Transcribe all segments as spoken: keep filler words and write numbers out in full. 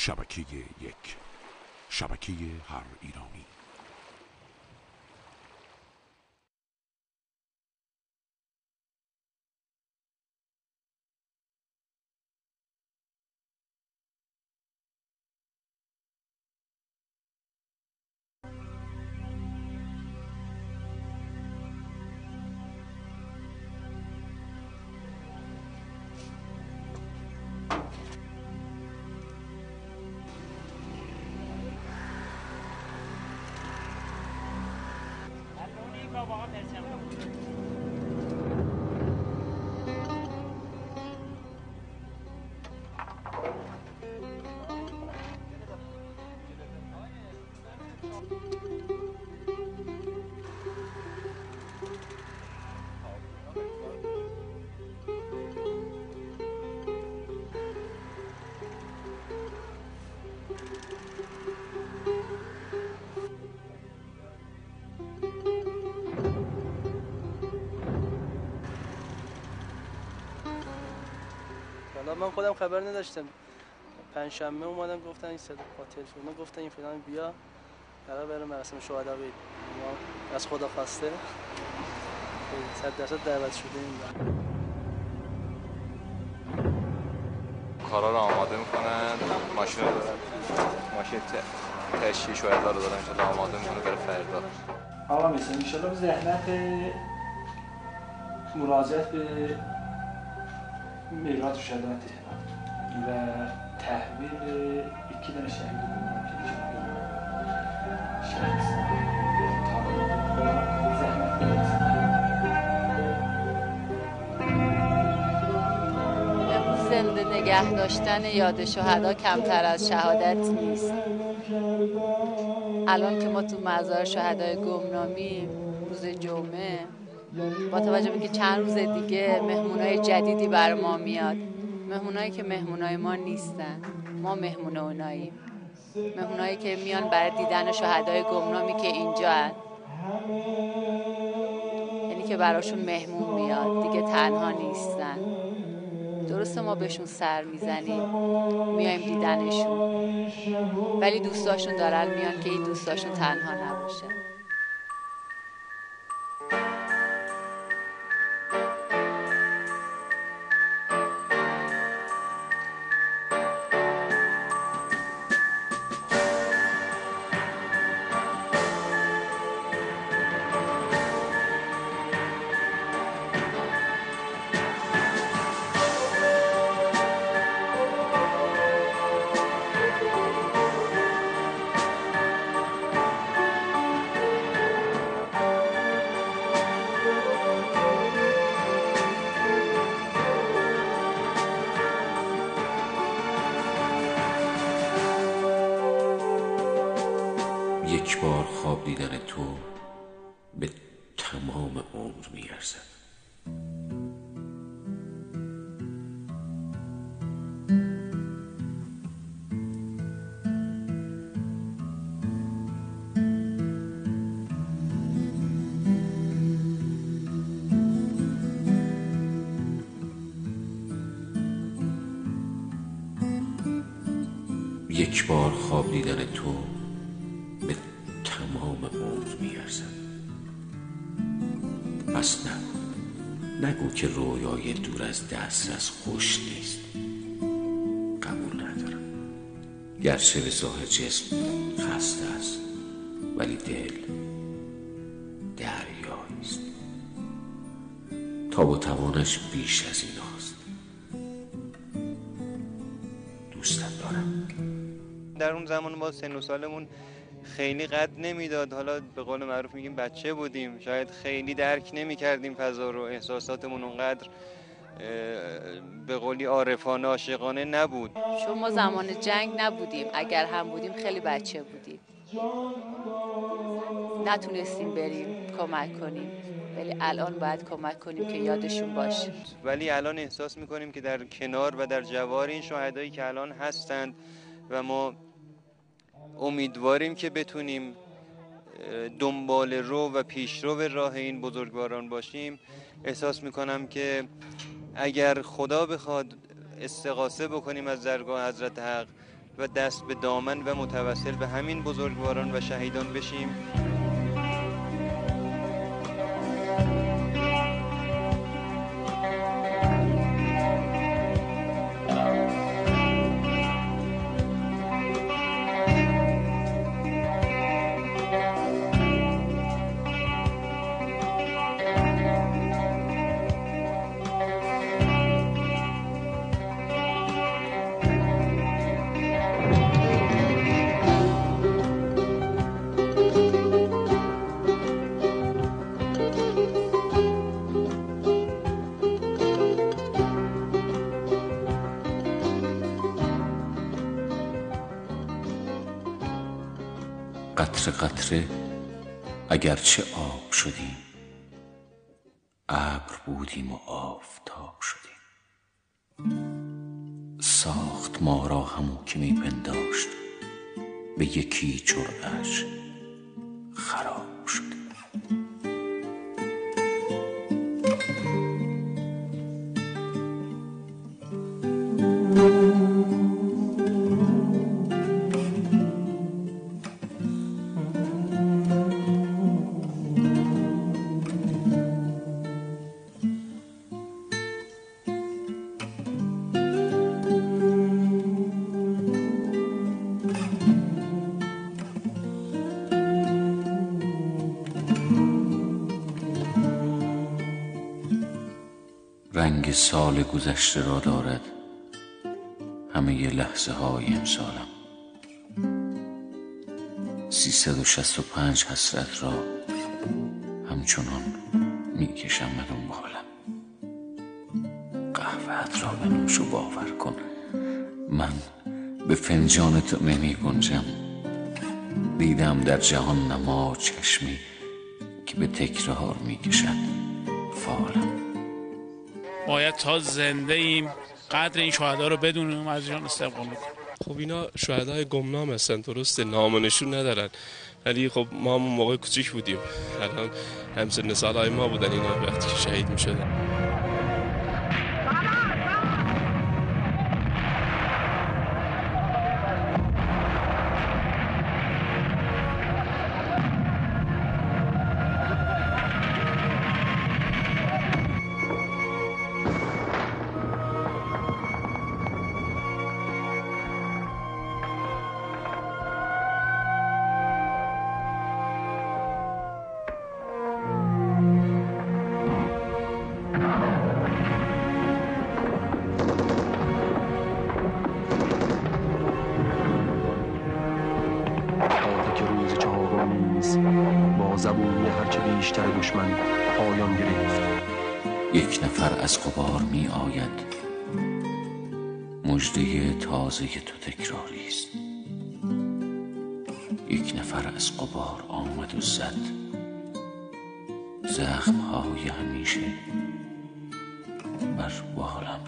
شبکه یک، شبکه هر ایرانی. من خودم خبر نداشتم. پنجشنبه اومدم گفتن این صدا با تلفن گفتن این فلان بیا قرار بریم مراسم شهدا بریم. ما از خدا خواسته صد درصد دعوت شدیم. کارا رو آماده میکنن، ماشین رو دارن، ماشین تشییع شهدا رو دارن که آماده میکنه برای فردا. آقا مثلا ان شاءالله به زحمت مراجعت به میلاد شهدا و تحویل یکی دانه شهید بودم که شهید زنده نگه داشتن یاد شهدا کمتر از شهادت نیست. الان که ما تو مزار شهدای گمنامی روز جمعه با توجه به که چند روز دیگه مهمونای جدیدی بر ما میاد، مهمونایی که مهمونای ما نیستن، ما مهمون اوناییم، مهمونایی که میان برای دیدن شهدای گمنامی که اینجا هست. یعنی که براشون مهمون میاد، دیگه تنها نیستن. درسته ما بهشون سر میزنیم، میایم دیدنشون، ولی دوستاشون دارن میان که این دوستاشون تنها نباشه. یک بار خواب دیدن تو به تمام عمر میارزد. یک بار خواب دیدن تو به تمام عمر میارزد. پس نگو نگو که رویای دور از دسترس خوش نیست. قبول ندارم. گرچه به ظاهر جسم خسته است ولی دل دریاییست. تاب و توانش بیش از این هاست. دوستت دارم. در اون زمان ما سن و سالمون خیلی قد نمیداد، حالا به قول معروف میگیم بچه بودیم، شاید خیلی درک نمی کردیم فضا رو، احساساتمون اونقدر به قولی عارفانه عاشقانه نبود. چون ما زمان جنگ نبودیم، اگر هم بودیم خیلی بچه بودیم، نتونستیم بریم کمک کنیم، ولی الان باید کمک کنیم که یادشون باشه. ولی الان احساس میکنیم که در کنار و در جوار این شهدایی که الان هستند و ما امیدواریم که بتونیم دنبال رو و پیشرو راه این بزرگواران باشیم، احساس میکنم که اگر خدا بخواد استغاثه بکنیم از درگاه حضرت حق و دست به دامن و متوسل به همین بزرگواران و شهیدان بشیم. قطره قطره اگرچه آب شدیم، ابر بودیم و آفتاب شدیم. ساخت ما را همو که می پنداشت، به یکی جرعه‌اش خراب شدیم. رنگ سال گذشته را دارد همه لحظه های امسالم. سیصد و شصت و پنج حسرت را همچنان می کشم به دنبالم. قهوه‌ات را بنوش و باور کن من به فنجان تو نمی گنجم. دیدم در جهان نما چشمی که به تکرار می کشد فالم. باید تا زنده ایم قدر این شهدا رو بدونیم، از جان استقبال کنیم. خب اینا شهدای گمنام هستن، درسته، نام و نشون ندارن، ولی خب ما همون موقع کوچیک بودیم، الان همسن سالهای ما بودن اینا وقتی که شهید می شدن. زبونی هرچه بیشتر دشمن پایان گرفت. یک نفر از غبار می آید، مژده تازه تو تکراری است. یک نفر از غبار آمد و زد، زخم های همیشه بر بالم.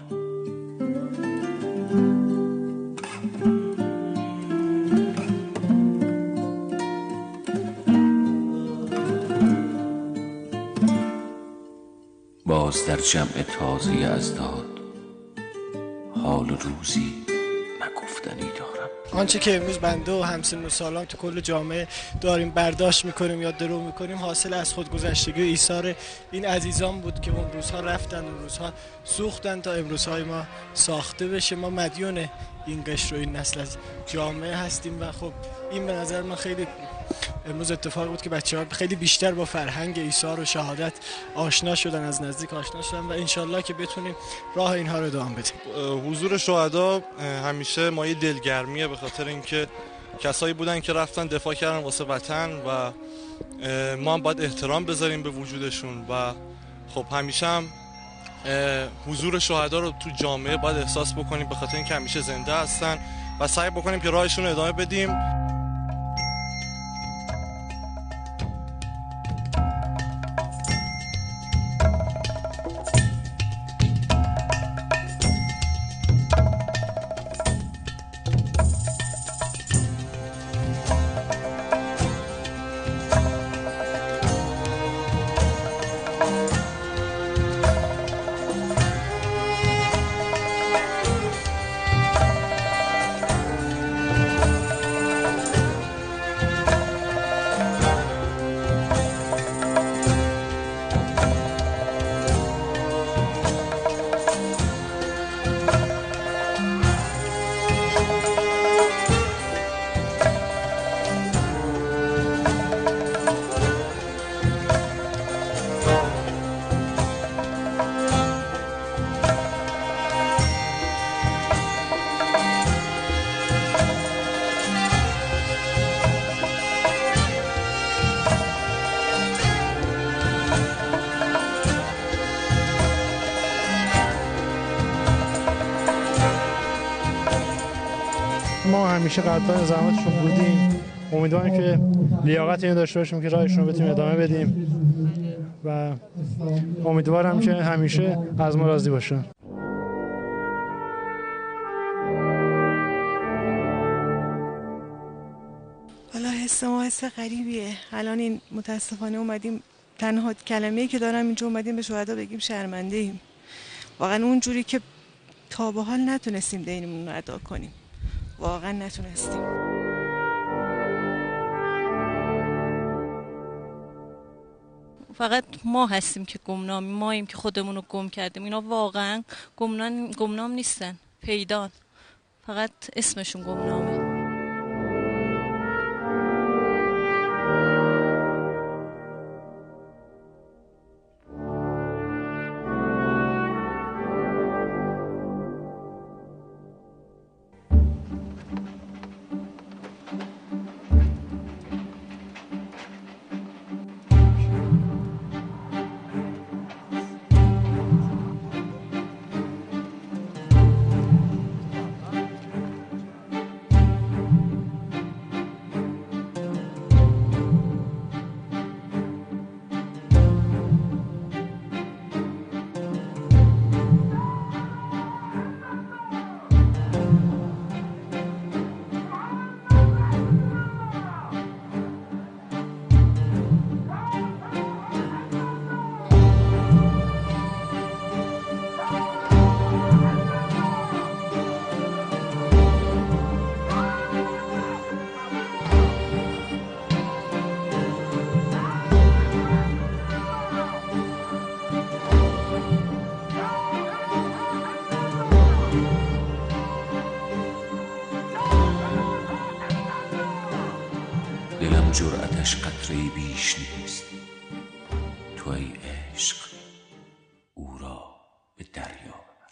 باز در جمع تازه ازداد حال و روزی نگفتنی دارم. آنچه که امروز بنده و همسن و سالان تو کل جامعه داریم برداشت میکنیم یا درو میکنیم حاصل از خودگذشتگی و ایثار این عزیزان بود که اون روزها رفتن، اون روزها سوختن تا امروزهای ما ساخته بشه. ما مدیون این قشر و این نسل از جامعه هستیم و خب این به نظر من خیلی امروز اتفاق بود که بچه‌ها خیلی بیشتر با فرهنگ ایثار و شهادت آشنا شدن، از نزدیک آشنا شدن و انشالله که بتونیم راه اینها رو ادامه بدیم. حضور شهدا همیشه مایه دلگرمیه، به خاطر اینکه کسایی بودن که رفتن دفاع کردن واسه وطن و ما هم باید احترام بذاریم به وجودشون و خب همیشه هم حضور شهدا رو تو جامعه باید احساس بکنیم، به خاطر اینکه همیشه زنده هستن و سعی بکنیم که راهشون رو ادامه بدیم. ما همیشه قدردان زحماتشون بودیم. امیدواریم که لیاقت اینو داشته باشیم که راهشون رو بتونیم ادامه بدیم و امیدوارم که همیشه از ما راضی باشن. والا حس ما حس غریبیه. الان این متاسفانه اومدیم، تنها کلمه‌ای که دارم اینجا اومدیم به شهدا بگیم شرمنده ایم. واقعا اونجوری که تا به حال نتونستیم دینمون رو ادا کنیم، واقعا نتونستیم. فقط ما هستیم که گمنامی، ماییم که خودمون رو گم کردیم. اینا واقعا گمنام گمنام نیستن، پیدان، فقط اسمشون گمنامه. جرأتش قطره‌ای بیش نیست. تو ای عشق او را به دریا ببر.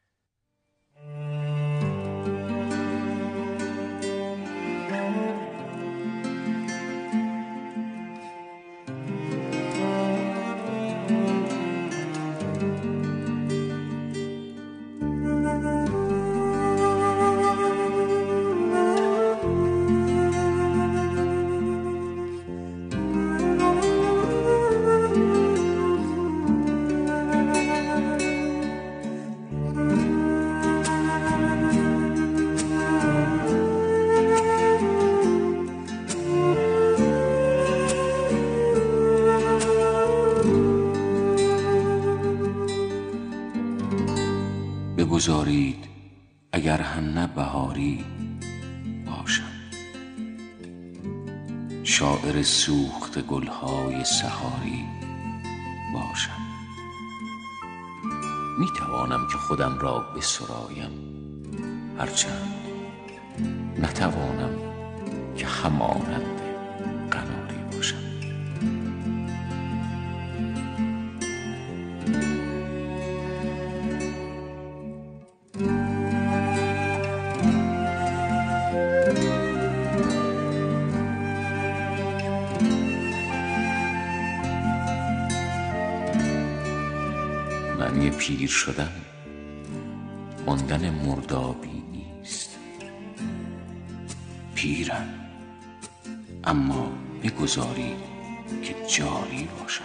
بگذارید اگر هم نه بهاری باشم، شاعر سوخت گلهای سحاری باشم. می توانم که خودم را بسرایم، هرچند نتوانم که همانند قناری باشم. معنی پیر شدن ماندن مردابی نیست. پیرم، اما بگذارید که جاری باشم.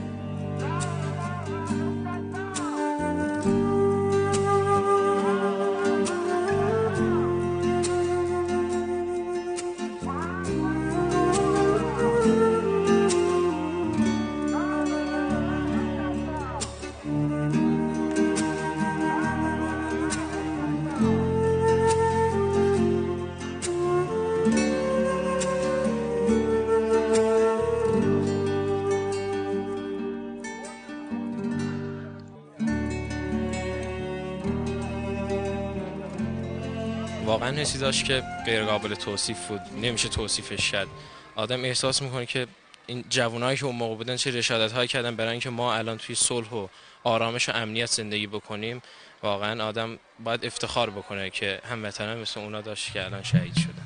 واقعا حسی داشت که غیر قابل توصیف بود، نمیشه توصیفش کرد. آدم احساس میکنه که این جوانایی که اون موقع بودن چه رشادت‌هایی کردن برای اینکه ما الان توی صلح و آرامش و امنیت زندگی بکنیم. واقعا آدم باید افتخار بکنه که هموطنان مثل اونا داشت که الان شهید شدن.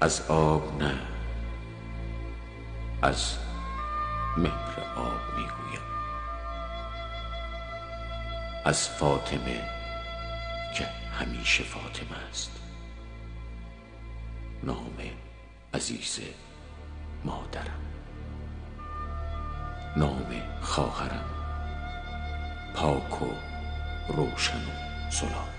از آب نه، از مهر آب میگویم، از فاطمه که همیشه فاطمه است، نام عزیز مادرم، نام خواهرم، پاک و روشن و زلال.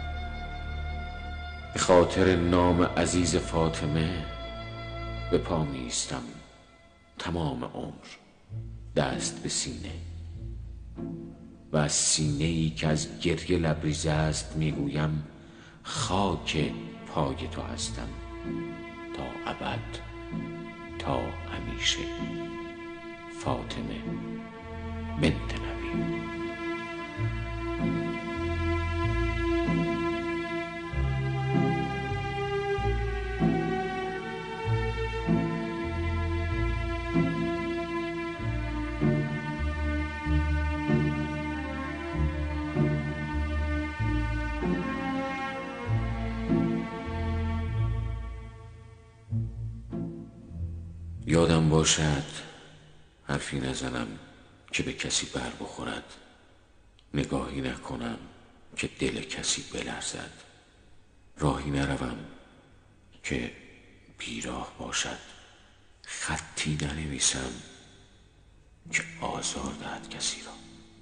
به خاطر نام عزیز فاطمه به پا میستم تمام عمر دست به سینه و از سینه ای که از گریه لبریز است میگویم خاک پای تو هستم تا ابد، تا همیشه. فاطمه بنت نبی. یادم باشد حرفی نزنم که به کسی بر بخورد، نگاهی نکنم که دل کسی بلرزد، راهی نروم که بیراه باشد، خطی ننویسم که آزار دهد کسی را.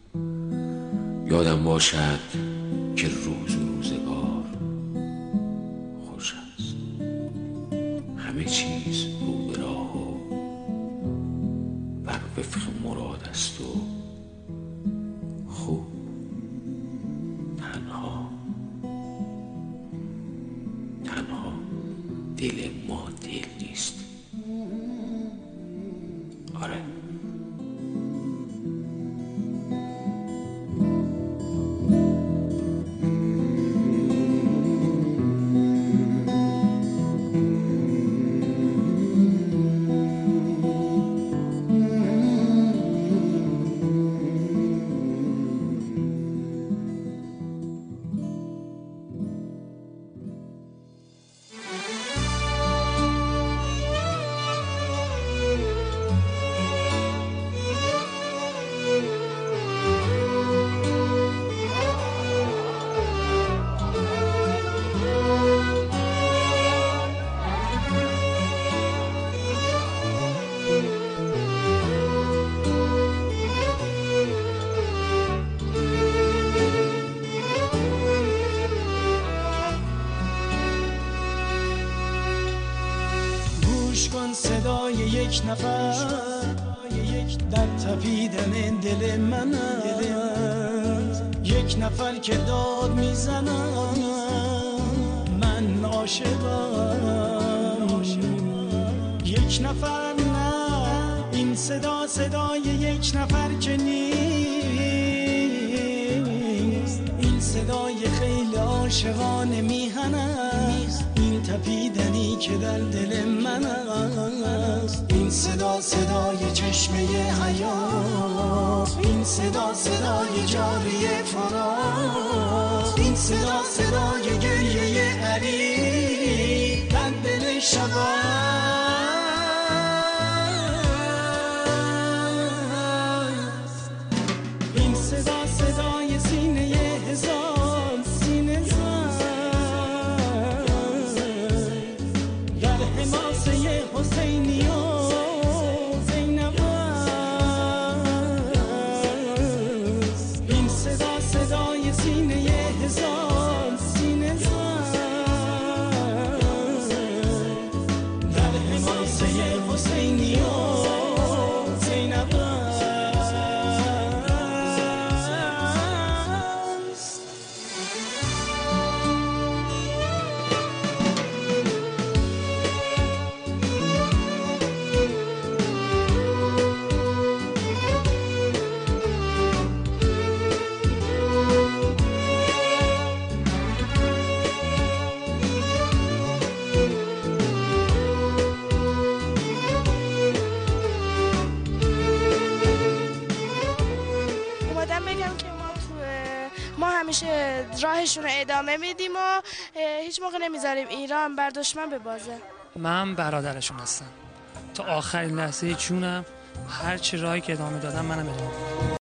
یادم باشد که روز و روزگار خوش است، همه چیز رو به راه و بر وفق مراد است و خوب. تنها تنها دل ما دل نیست. آره، صدای یک نفر در تپیدن دل من است، یک نفر که داد میزنم من عاشقم، یک نفر نه، این صدا صدای یک نفر که نیست، این صدای خیلی عاشقانه میهن است، این تپیدنی که در دل من است، این صدا صدای چشمه حیات، این صدا صدای جاری فرات، این صدا صدای گریه علی در دل شبست، این صدا صدای سینه هزار سینه زن در حماسه حسینی و زینب است، این صدا صدای سینه هزار سینه زن در حماسه حسینی و زینب است. اومدم بگم که ما تو ما همیشه راهشون رو ادامه میدیم و هیچ موقع نمیذاریم ایران بر دشمن ببازه. من برادرشون هستم. تا آخرین لحظه جونم هر چی راهی که ادامه دادم منم ادامه